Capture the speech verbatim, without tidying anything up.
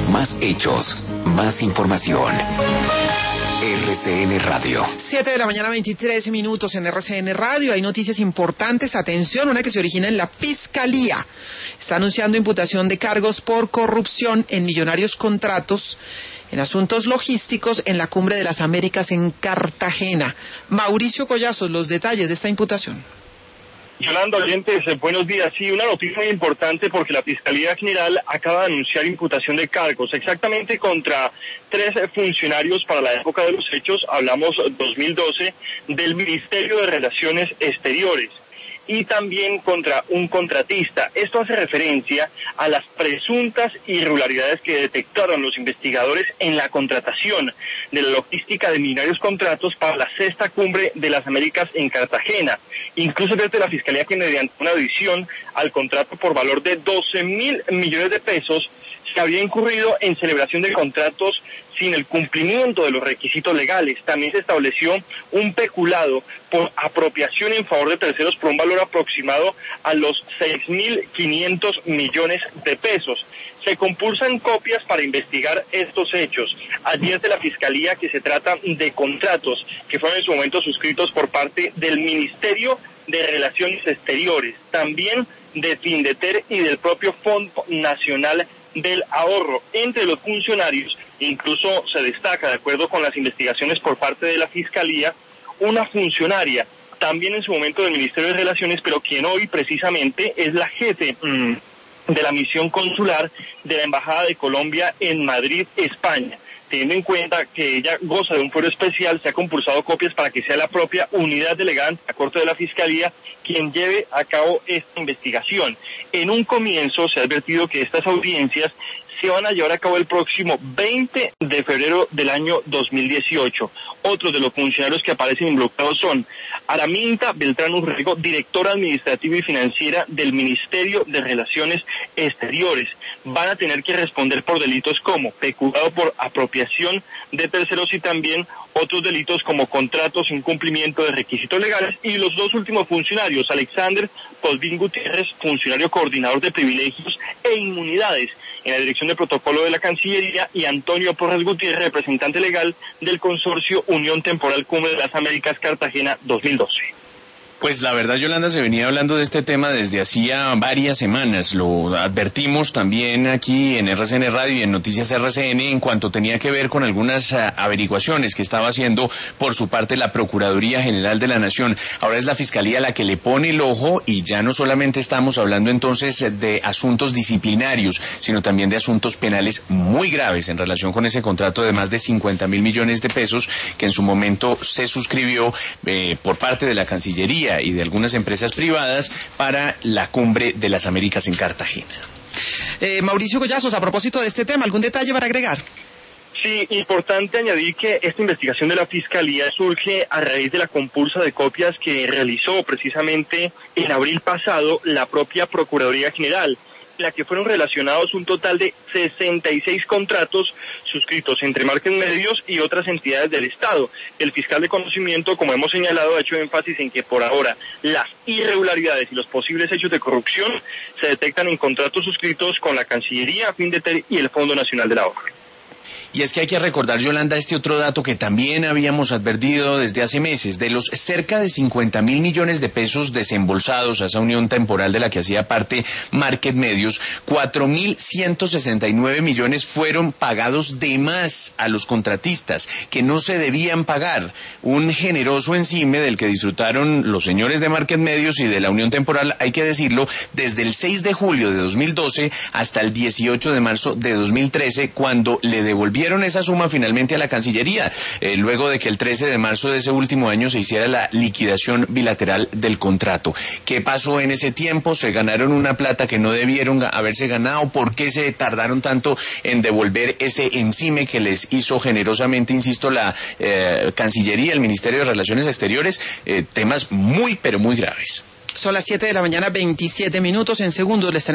Más hechos, más información. R C N Radio. siete de la mañana, veintitrés minutos en R C N Radio. Hay noticias importantes. Atención, una que se origina en la Fiscalía. Está anunciando imputación de cargos por corrupción en millonarios contratos en asuntos logísticos en la Cumbre de las Américas en Cartagena. Mauricio Collazos, los detalles de esta imputación. Yolanda, oyentes, buenos días. Sí, una noticia muy importante porque la Fiscalía General acaba de anunciar imputación de cargos exactamente contra tres funcionarios para la época de los hechos, hablamos dos mil doce, del Ministerio de Relaciones Exteriores, y también contra un contratista. Esto hace referencia a las presuntas irregularidades que detectaron los investigadores en la contratación de la logística de millonarios contratos para la sexta cumbre de las Américas en Cartagena. Incluso desde la Fiscalía, que mediante una adición al contrato por valor de doce mil millones de pesos, se había incurrido en celebración de contratos sin el cumplimiento de los requisitos legales. También se estableció un peculado por apropiación en favor de terceros por un valor aproximado a los seis mil quinientos millones de pesos. Se compulsan copias para investigar estos hechos. Advierte la Fiscalía que se trata de contratos que fueron en su momento suscritos por parte del Ministerio de Relaciones Exteriores, también de Findeter y del propio Fondo Nacional del Ahorro. Entre los funcionarios, incluso se destaca, de acuerdo con las investigaciones por parte de la Fiscalía, una funcionaria, también en su momento del Ministerio de Relaciones, pero quien hoy precisamente es la jefe mmm, de la misión consular de la Embajada de Colombia en Madrid, España. Teniendo en cuenta que ella goza de un fuero especial, se ha compulsado copias para que sea la propia unidad delegada ante la Corte de la Fiscalía quien lleve a cabo esta investigación. En un comienzo se ha advertido que estas audiencias se van a llevar a cabo el próximo veinte de febrero del año dos mil dieciocho. Otros de los funcionarios que aparecen involucrados son Araminta Beltrán Urrego, directora administrativa y financiera del Ministerio de Relaciones Exteriores. Van a tener que responder por delitos como peculado por apropiación de terceros y también otros delitos como contratos sin cumplimiento de requisitos legales. Y los dos últimos funcionarios, Alexander Polvín Gutiérrez, funcionario coordinador de privilegios e inmunidades en la Dirección de Protocolo de la Cancillería, y Antonio Porras Gutiérrez, representante legal del consorcio Unión Temporal Cumbre de las Américas Cartagena dos mil doce. Pues la verdad, Yolanda, se venía hablando de este tema desde hacía varias semanas. Lo advertimos también aquí en R C N Radio y en Noticias R C N en cuanto tenía que ver con algunas uh, averiguaciones que estaba haciendo por su parte la Procuraduría General de la Nación. Ahora es la Fiscalía la que le pone el ojo, y ya no solamente estamos hablando entonces de asuntos disciplinarios, sino también de asuntos penales muy graves en relación con ese contrato de más de cincuenta mil millones de pesos que en su momento se suscribió eh, por parte de la Cancillería y de algunas empresas privadas para la Cumbre de las Américas en Cartagena. Eh, Mauricio Collazos, a propósito de este tema, ¿algún detalle para agregar? Sí, importante añadir que esta investigación de la Fiscalía surge a raíz de la compulsa de copias que realizó precisamente en abril pasado la propia Procuraduría General, en la que fueron relacionados un total de sesenta y seis contratos suscritos entre Market Medios y otras entidades del Estado. El fiscal de conocimiento, como hemos señalado, ha hecho énfasis en que por ahora las irregularidades y los posibles hechos de corrupción se detectan en contratos suscritos con la Cancillería, Findeter y el Fondo Nacional del Ahorro. Y es que hay que recordar, Yolanda, este otro dato que también habíamos advertido desde hace meses. De los cerca de cincuenta mil millones de pesos desembolsados a esa unión temporal de la que hacía parte Market Medios, cuatro mil ciento sesenta y nueve millones fueron pagados de más a los contratistas, que no se debían pagar. Un generoso encime del que disfrutaron los señores de Market Medios y de la unión temporal, hay que decirlo, desde el seis de julio de dos mil doce hasta el dieciocho de marzo de dos mil trece, cuando le devolvieron esa suma finalmente a la Cancillería, eh, luego de que el trece de marzo de ese último año se hiciera la liquidación bilateral del contrato. ¿Qué pasó en ese tiempo? ¿Se ganaron una plata que no debieron haberse ganado? ¿Por qué se tardaron tanto en devolver ese encime que les hizo generosamente, insisto, la eh, Cancillería, el Ministerio de Relaciones Exteriores? Eh, temas muy, pero muy graves. Son las siete de la mañana, veintisiete minutos. En segundos les tenemos